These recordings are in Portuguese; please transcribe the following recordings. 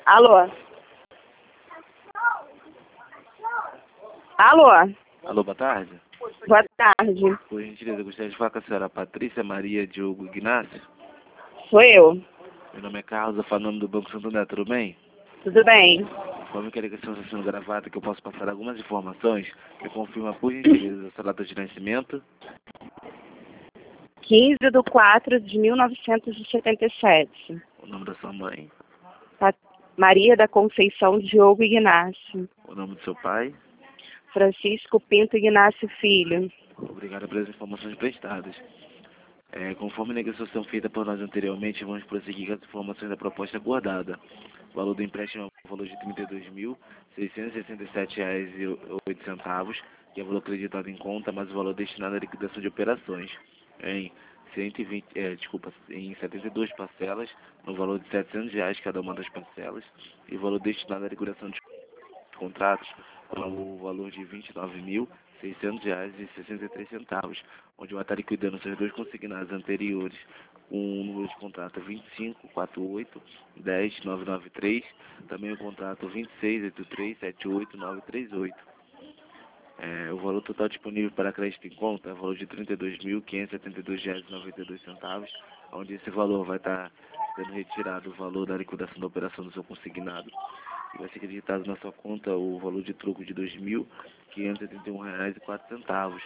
Alô? Alô? Alô, boa tarde. Boa tarde. Por gentileza, eu gostaria de falar com a senhora Patrícia Maria Diogo Ignacio. Sou eu. Meu nome é Carlos, eu falo em nome do Banco Santander, tudo bem? Tudo bem? Como eu queria que a senhora esteja sendo gravada, que eu posso passar algumas informações que confirma, por gentileza, a sua data de nascimento, 15/4/1977. o nome da sua mãe, Maria da Conceição Diogo Ignacio. o nome do seu pai. Francisco Pinto Ignacio Filho. Obrigado pelas informações prestadas. Conforme a negociação feita por nós anteriormente, vamos prosseguir com as informações da proposta acordada. O valor do empréstimo é o valor de R$ 32.667,08, que é o valor acreditado em conta, mas o valor destinado à liquidação de operações, em 72 parcelas, no valor de R$ 700 cada uma das parcelas, e o valor destinado à liquidação de contratos, o valor de R$ 29.600,63, onde vai estar liquidando seus dois consignados anteriores, com o número de contrato 2548-10-993, também o contrato 2683-78938. O valor total disponível para crédito em conta é o valor de R$ 32.572,92, onde esse valor vai estar sendo retirado o valor da liquidação da operação do seu consignado. E vai ser acreditado na sua conta o valor de troco de R$ 2.581,04.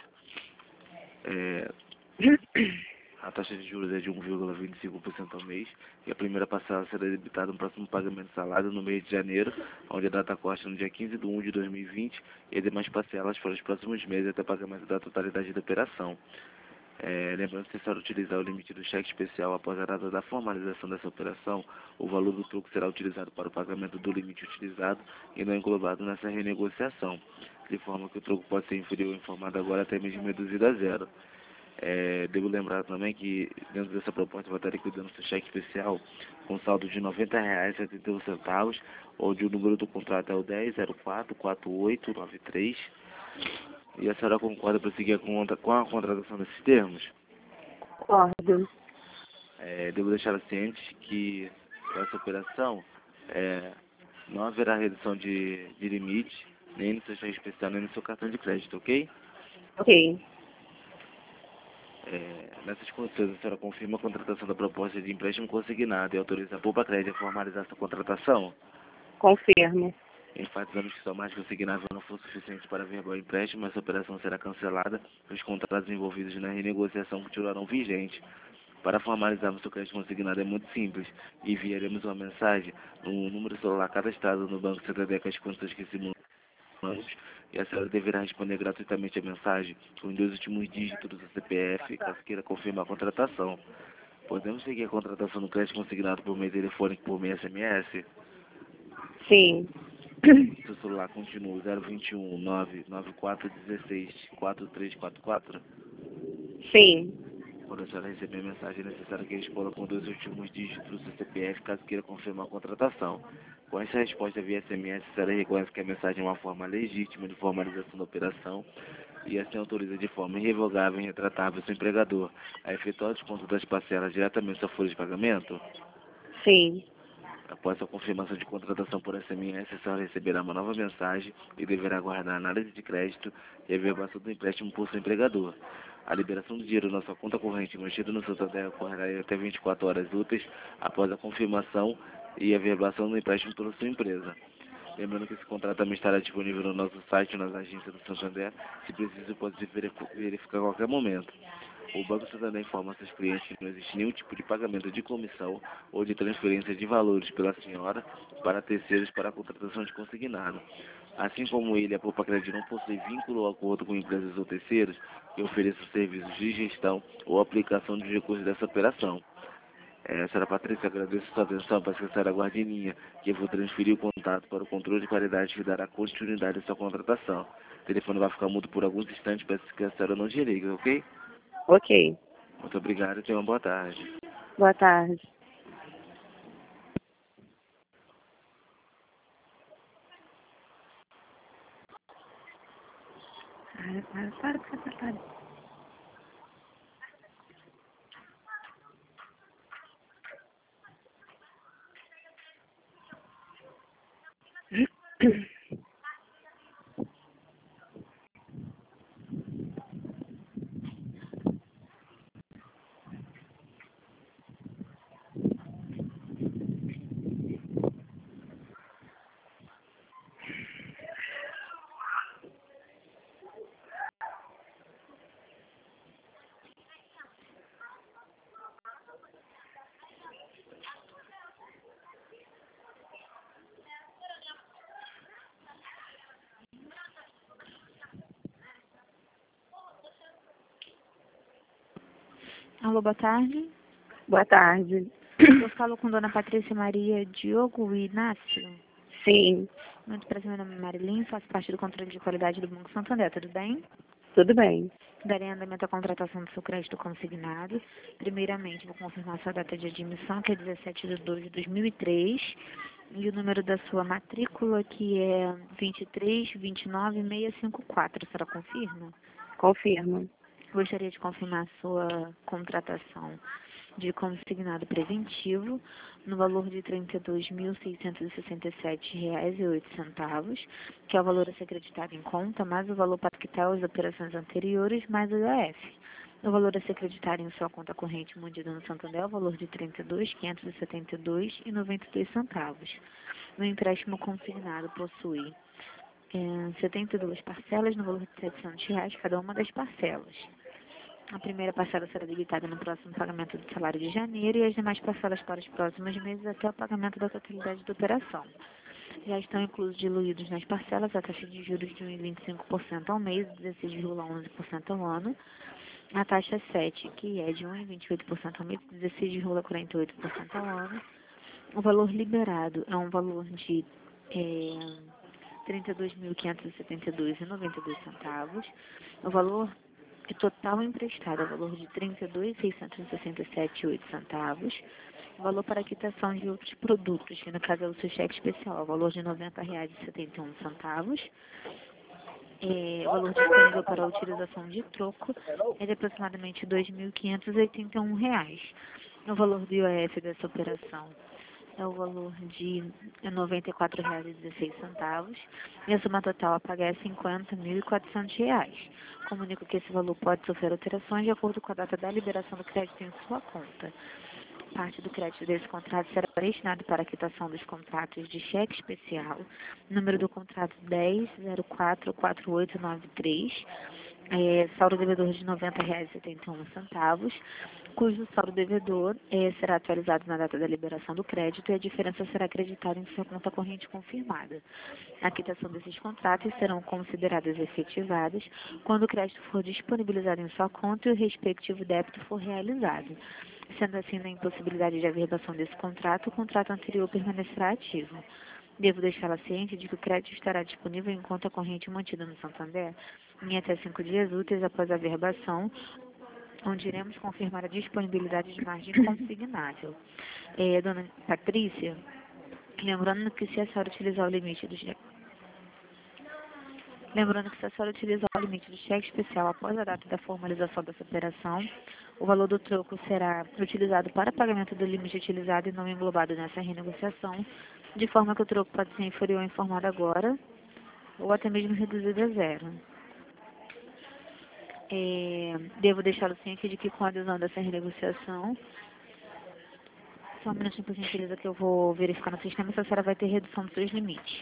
A taxa de juros é de 1,25% ao mês e a primeira parcela será debitada no próximo pagamento de salário no mês de janeiro, onde a data corte no dia 15/1/2020 e as demais parcelas para os próximos meses até pagamento da totalidade da operação. Lembrando que se for utilizar o limite do cheque especial após a data da formalização dessa operação, o valor do troco será utilizado para o pagamento do limite utilizado e não englobado nessa renegociação, de forma que o troco pode ser inferior informado agora até mesmo reduzido a zero. Devo lembrar também que dentro dessa proposta vai estar liquidando seu cheque especial com saldo de R$ 90,71, onde o número do contrato é o 10044893. E a senhora concorda para seguir com a contratação desses termos? Concordo. Devo deixar ciente que essa operação não haverá redução de limite, nem no seu cheque especial, nem no seu cartão de crédito, ok? Ok. Nessas condições, a senhora confirma a contratação da proposta de empréstimo consignado e autoriza a Poupa-Crédito a formalizar essa contratação? Confirmo. Enfatizamos que somente consignável não for suficiente para verbar o empréstimo, essa operação será cancelada e os contratos envolvidos na renegociação continuarão vigentes. Para formalizarmos o crédito consignado é muito simples. Enviaremos uma mensagem no número celular cadastrado no Banco Santander com as contas que simulamos e a senhora deverá responder gratuitamente a mensagem com os 2 últimos dígitos do CPF, caso queira confirmar a contratação. Podemos seguir a contratação do crédito consignado por meio telefônico por meio SMS? Sim. Seu celular continua 021 99416 4344. Sim. Quando a senhora receber a mensagem, é necessário que responda com 2 últimos dígitos do seu CPF, caso queira confirmar a contratação. Com essa resposta via SMS, a senhora reconhece que a mensagem é uma forma legítima de formalização da operação e assim autoriza de forma irrevogável e retratável seu empregador a efetuar o desconto das parcelas diretamente da sua folha de pagamento. Sim. Após a confirmação de contratação por SMS, a senhora receberá uma nova mensagem e deverá aguardar a análise de crédito e a verbação do empréstimo por seu empregador. A liberação do dinheiro na sua conta corrente mantida no Santander ocorrerá em até 24 horas úteis após a confirmação e a verbação do empréstimo pela sua empresa. Lembrando que esse contrato também estará disponível no nosso site ou nas agências do Santander, se preciso pode ser verificar a qualquer momento. O Banco Santander informa seus clientes que não existe nenhum tipo de pagamento de comissão ou de transferência de valores pela senhora para terceiros para a contratação de consignado. Assim como ele, a Poupa-Crédito não possui vínculo ou acordo com empresas ou terceiros que ofereçam serviços de gestão ou aplicação de recursos dessa operação. Senhora Patrícia, agradeço a sua atenção, para que a senhora aguarde em linha, que eu vou transferir o contato para o controle de qualidade que dará continuidade à sua contratação. O telefone vai ficar mudo por alguns instantes, peço que a senhora não desligue, ok? Ok. Muito obrigado e tenha uma boa tarde. Boa tarde. Para. Alô, boa tarde. Boa tarde. Eu falo com Dona Patrícia Maria Diogo Inácio. Sim, Muito prazer, meu nome é Marilyn, faço parte do controle de qualidade do Banco Santander, tudo bem? tudo bem. Darei andamento à contratação do seu crédito consignado. Primeiramente, vou confirmar sua data de admissão, que é 17 de 2 de 2003, e o número da sua matrícula, que é 2329654. A senhora confirma? Confirmo. Gostaria de confirmar a sua contratação de consignado preventivo no valor de R$ 32.667,08, que é o valor a ser acreditado em conta, mais o valor para quitar as operações anteriores, mais o IOF. O valor a ser acreditado em sua conta corrente mundida no Santander é o valor de R$ 32.572,92. O empréstimo consignado possui 72 parcelas no valor de R$ 700, cada uma das parcelas. A primeira parcela será debitada no próximo pagamento do salário de janeiro e as demais parcelas para os próximos meses até o pagamento da totalidade da operação. Já estão diluídos nas parcelas a taxa de juros de 1,25% ao mês e 16,11% ao ano, a taxa 7, que é de 1,28% ao mês e 16,48% ao ano. O valor liberado é um valor de R$ 32.572,92. O valor total emprestado é o valor de R$ 32.667,08. O valor para quitação de outros produtos, que no caso é o seu cheque especial, é o valor de R$ 90,71. O valor disponível para a utilização de troco é de aproximadamente R$ 2.581. O valor do IOF dessa operação é o valor de R$ 94,16 e a soma total a pagar é R$ 50.400. Comunico que esse valor pode sofrer alterações de acordo com a data da liberação do crédito em sua conta. Parte do crédito desse contrato será destinado para a quitação dos contratos de cheque especial, número do contrato 10.044893, saldo devedor de R$ 90,71, cujo saldo devedor será atualizado na data da liberação do crédito e a diferença será acreditada em sua conta corrente confirmada. A quitação desses contratos serão consideradas efetivadas quando o crédito for disponibilizado em sua conta e o respectivo débito for realizado. Sendo assim, na impossibilidade de averbação desse contrato, o contrato anterior permanecerá ativo. Devo deixá-la ciente de que o crédito estará disponível em conta corrente mantida no Santander em até 5 dias úteis após a averbação, onde iremos confirmar a disponibilidade de margem consignável. Dona Patrícia, lembrando que se a senhora utilizar o limite do cheque especial após a data da formalização dessa operação, o valor do troco será utilizado para pagamento do limite utilizado e não englobado nessa renegociação, de forma que o troco pode ser inferior ao informado agora, ou até mesmo reduzido a zero. Devo deixá-lo ciente de que com a adesão dessa renegociação, só um minutinho, por gentileza, que eu vou verificar no sistema se a senhora vai ter redução dos seus limites.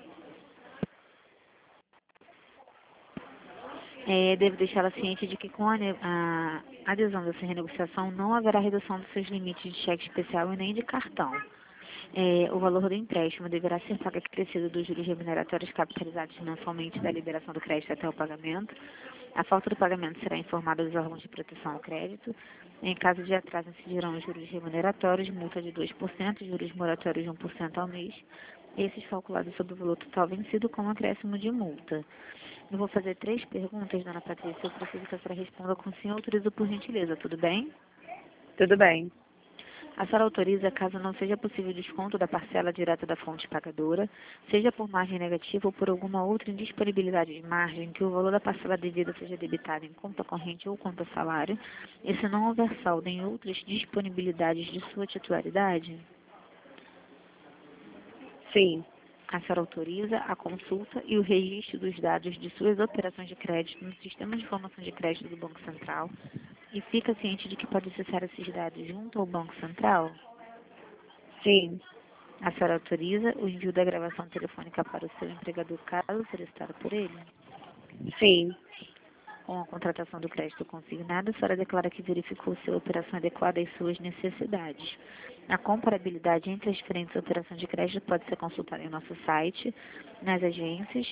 Devo deixá-la ciente de que com a adesão dessa renegociação não haverá redução dos seus limites de cheque especial e nem de cartão. O valor do empréstimo deverá ser pago acrescido dos juros remuneratórios capitalizados mensalmente da liberação do crédito até o pagamento. A falta do pagamento será informada aos órgãos de proteção ao crédito. Em caso de atraso, incidirão os juros remuneratórios, multa de 2%, juros moratórios de 1% ao mês. Esses calculados sobre o valor total vencido com acréscimo de multa. Eu vou fazer 3 perguntas, dona Patrícia. Eu preciso que a senhora responda com sim ou autorizo, por gentileza, tudo bem? Tudo bem. A senhora autoriza caso não seja possível desconto da parcela direta da fonte pagadora, seja por margem negativa ou por alguma outra indisponibilidade de margem, que o valor da parcela devida seja debitado em conta corrente ou conta salário, e se não houver saldo em outras disponibilidades de sua titularidade? Sim. A senhora autoriza a consulta e o registro dos dados de suas operações de crédito no Sistema de Informação de Crédito do Banco Central e fica ciente de que pode acessar esses dados junto ao Banco Central? Sim. A senhora autoriza o envio da gravação telefônica para o seu empregador caso solicitado por ele? Sim. Com a contratação do crédito consignado, a senhora declara que verificou se a operação é adequada às suas necessidades. A comparabilidade entre as diferentes operações de crédito pode ser consultada em nosso site, nas agências.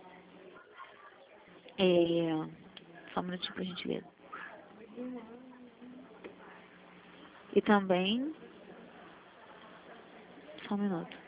Só um minutinho para a gente ver. E também... Só um minuto.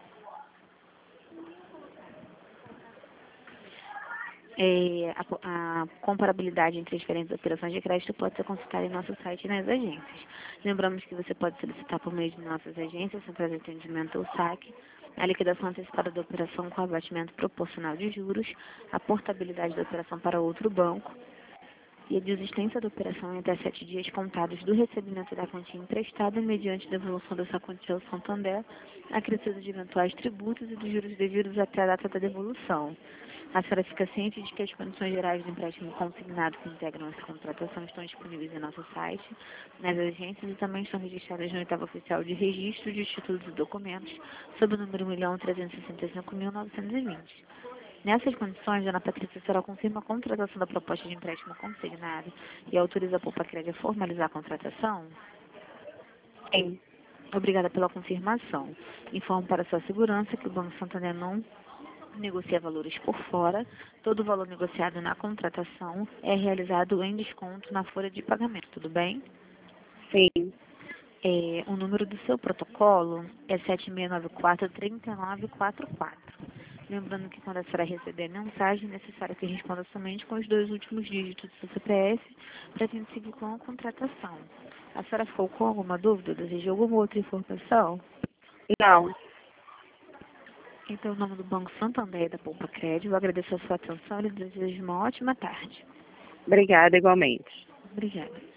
A comparabilidade entre as diferentes operações de crédito pode ser consultada em nosso site e nas agências. Lembramos que você pode solicitar por meio de nossas agências, centrais de atendimento ou saque, a liquidação antecipada da operação com abatimento proporcional de juros, a portabilidade da operação para outro banco e a desistência da operação em até 7 dias contados do recebimento da quantia emprestada mediante devolução dessa quantia ao Santander, acrescido de eventuais tributos e dos juros devidos até a data da devolução. A senhora fica ciente de que as condições gerais do empréstimo consignado que integram essa contratação estão disponíveis em nosso site, nas agências e também estão registradas no oitavo oficial de registro de títulos e documentos, sob o número 1.365.920. Nessas condições, Dona Patrícia, a senhora confirma a contratação da proposta de empréstimo consignado e autoriza a Poupa-Crédito a formalizar a contratação? Sim. Obrigada pela confirmação. Informo para sua segurança que o Banco Santander não negocia valores por fora. Todo o valor negociado na contratação é realizado em desconto na folha de pagamento, tudo bem? Sim. O número do seu protocolo é 7694-3944. Lembrando que quando a senhora receber a mensagem, é necessário que responda somente com os 2 últimos dígitos do seu CPF para a gente seguir com a contratação. A senhora ficou com alguma dúvida? Deseja alguma outra informação? Não. Então, em nome do Banco Santander e da Poupa-Crédito, eu agradeço a sua atenção e desejo uma ótima tarde. Obrigada, igualmente. Obrigada.